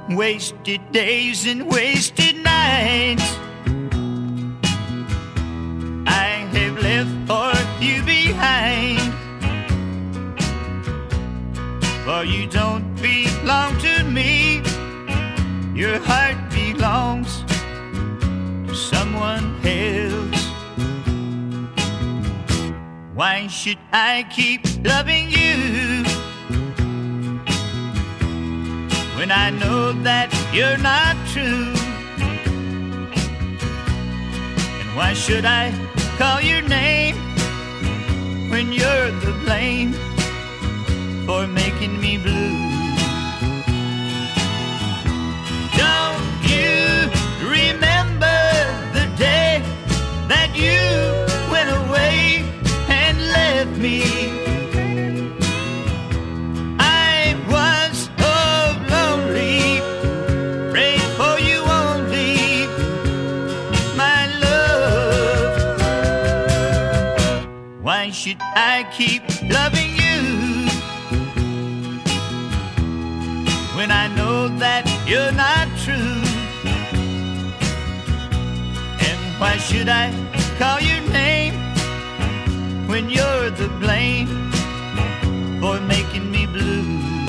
wasted days and wasted nights. I have left for you behind, for you don't belong to me. Your heart belongs to someone else. Why should I keep loving you when I know that you're not true? And why should I call your name when you're the blame for making me blue? Don't you remember the day that you went away and left me? I was so lonely, prayed for you only, my love. Why should I keep loving you when I know that you're not true? And why should I call your name when you're the blame for making me blue?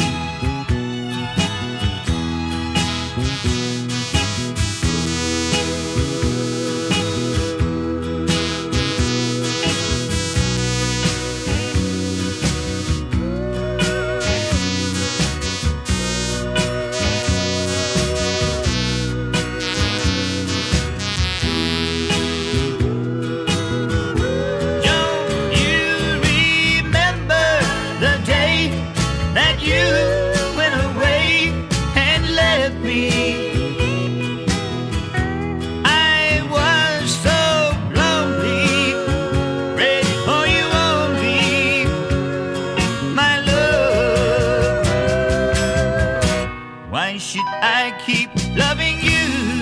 Why should I keep loving you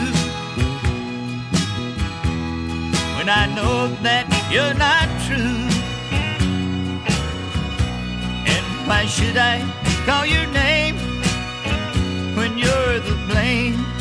when I know that you're not true? And why should I call your name when you're the blame